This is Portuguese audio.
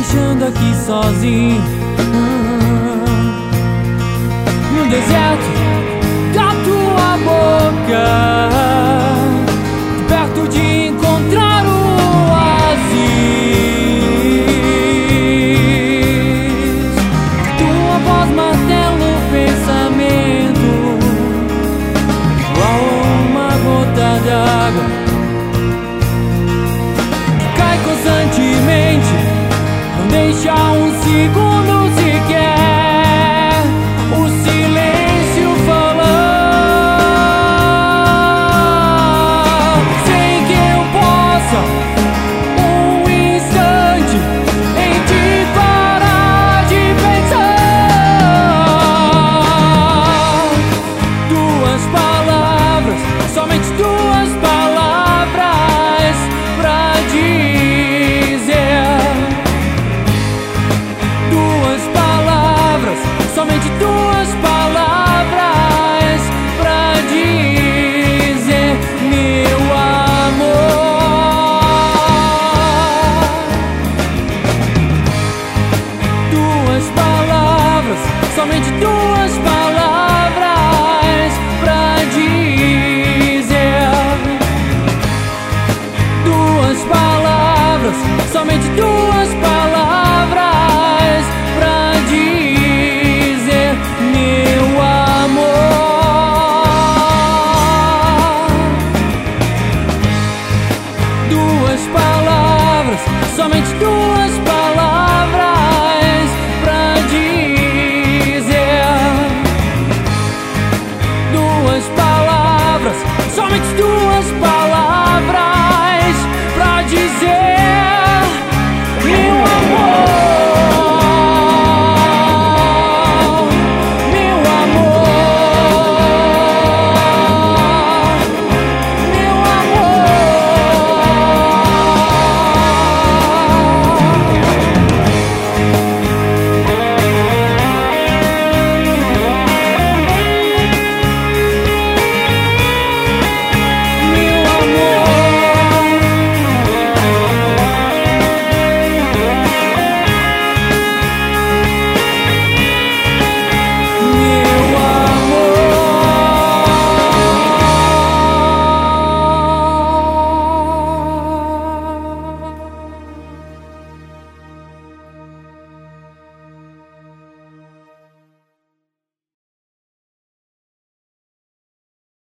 deixando aqui sozinho no deserto da tua boca, perto de encontrar o oásis. Tua voz martela o pensamento, igual uma gota d'água que cai constantemente, não deixa um segundo sequer o silêncio falar, sem que eu possa um instante em te parar de pensar. Duas palavras, somente duas palavras pra dizer. Duas palavras, somente duas palavras pra dizer, meu amor. Duas palavras, somente duas